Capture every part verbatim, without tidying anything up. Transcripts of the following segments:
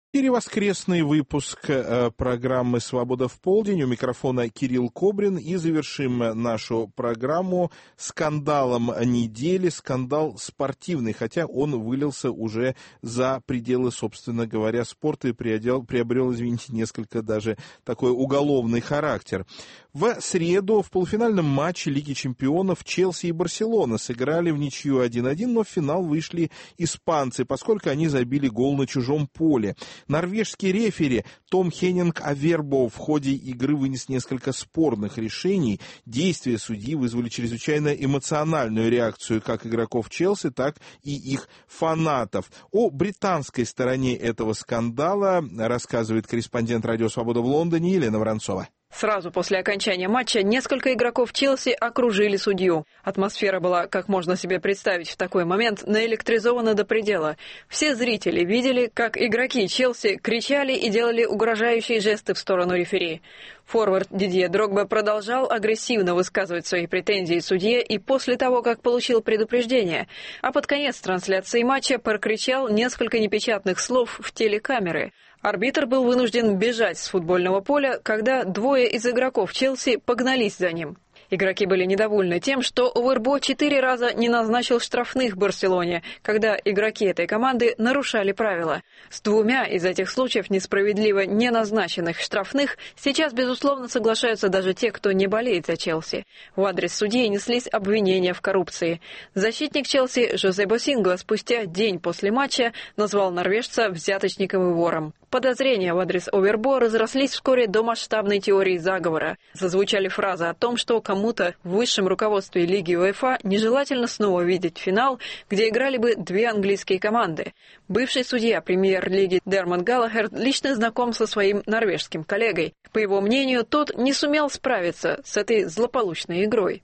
Воскресный выпуск э, программы «Свобода в полдень». У микрофона Кирилл Кобрин. И завершим нашу программу скандалом недели. Скандал спортивный, хотя он вылился уже за пределы, собственно говоря, спорта и приобрел, приобрел, извините, несколько даже такой уголовный характер. В среду в полуфинальном матче Лиги чемпионов Челси и Барселона сыграли в ничью один-один, но в финал вышли испанцы, поскольку они забили гол на чужом поле. Норвежский рефери Том Хеннинг Авербо в ходе игры вынес несколько спорных решений. Действия судьи вызвали чрезвычайно эмоциональную реакцию как игроков Челси, так и их фанатов. О британской стороне этого скандала рассказывает корреспондент «Радио Свобода» в Лондоне Елена Воронцова. Сразу после окончания матча несколько игроков Челси окружили судью. Атмосфера была, как можно себе представить в такой момент, наэлектризована до предела. Все зрители видели, как игроки Челси кричали и делали угрожающие жесты в сторону рефери. Форвард Дидье Дрогба продолжал агрессивно высказывать свои претензии судье и после того, как получил предупреждение. А под конец трансляции матча прокричал несколько непечатных слов в телекамеры. Арбитр был вынужден бежать с футбольного поля, когда двое из игроков Челси погнались за ним. Игроки были недовольны тем, что Авербо четыре раза не назначил штрафных Барселоне, когда игроки этой команды нарушали правила. С двумя из этих случаев несправедливо не назначенных штрафных сейчас, безусловно, соглашаются даже те, кто не болеет за Челси. В адрес судьи неслись обвинения в коррупции. Защитник Челси Жозе Босингла спустя день после матча назвал норвежца взяточником и вором. Подозрения в адрес Авербо разрослись вскоре до масштабной теории заговора. Зазвучали фразы о том, что кому-то в высшем руководстве Лиги УЕФА нежелательно снова видеть финал, где играли бы две английские команды. Бывший судья премьер-лиги Дермот Галлахер лично знаком со своим норвежским коллегой. По его мнению, тот не сумел справиться с этой злополучной игрой.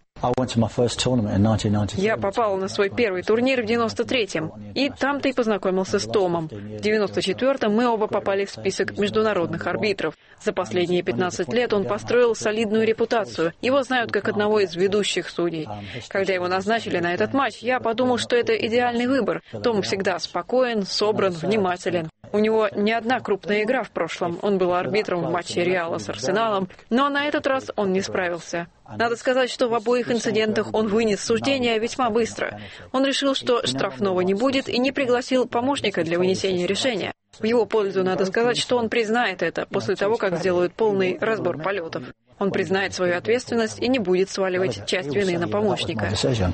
Я попал на свой первый турнир в девяносто третьем, и там-то и познакомился с Томом. В девяносто четвертом мы оба попали в список международных арбитров. За последние пятнадцать лет он построил солидную репутацию. Его знают как одного из ведущих судей. Когда его назначили на этот матч, я подумал, что это идеальный выбор. Том всегда спокоен, собран, внимателен. У него не одна крупная игра в прошлом. Он был арбитром в матче Реала с Арсеналом, но на этот раз он не справился. Надо сказать, что в обоих инцидентах он вынес суждение весьма быстро. Он решил, что штрафного не будет, и не пригласил помощника для вынесения решения. В его пользу надо сказать, что он признает это после того, как сделают полный разбор полетов. Он признает свою ответственность и не будет сваливать часть вины на помощника.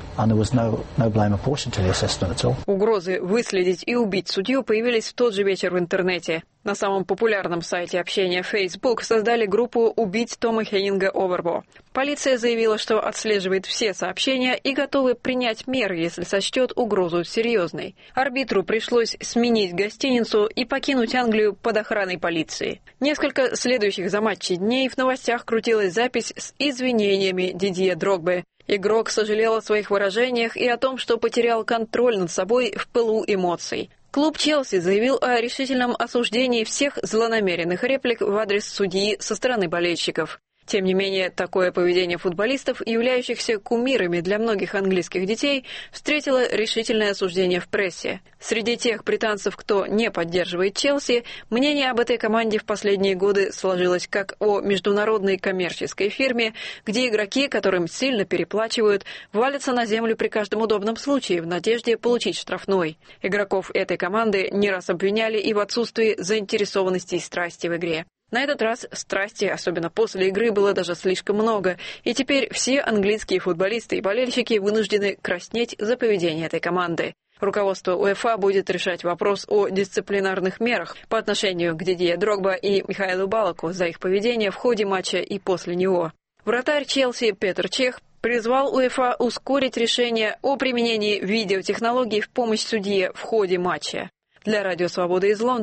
Угрозы выследить и убить судью появились в тот же вечер в интернете. На самом популярном сайте общения Facebook создали группу «Убить Тома Хеннинга Авербо». Полиция заявила, что отслеживает все сообщения и готовы принять меры, если сочтет угрозу серьезной. Арбитру пришлось сменить гостиницу и покинуть Англию под охраной полиции. Несколько следующих за матчи дней в новостях крутилась запись с извинениями Дидье Дрогбы. Игрок сожалел о своих выражениях и о том, что потерял контроль над собой в пылу эмоций. Клуб Челси заявил о решительном осуждении всех злонамеренных реплик в адрес судьи со стороны болельщиков. Тем не менее, такое поведение футболистов, являющихся кумирами для многих английских детей, встретило решительное осуждение в прессе. Среди тех британцев, кто не поддерживает Челси, мнение об этой команде в последние годы сложилось как о международной коммерческой фирме, где игроки, которым сильно переплачивают, валятся на землю при каждом удобном случае в надежде получить штрафной. Игроков этой команды не раз обвиняли и в отсутствии заинтересованности и страсти в игре. На этот раз страсти, особенно после игры, было даже слишком много, и теперь все английские футболисты и болельщики вынуждены краснеть за поведение этой команды. Руководство УЕФА будет решать вопрос о дисциплинарных мерах по отношению к Дидье Дрогба и Михаилу Балаку за их поведение в ходе матча и после него. Вратарь Челси Петр Чех призвал УЕФА ускорить решение о применении видеотехнологий в помощь судье в ходе матча. Для Радио Свободы из Лондона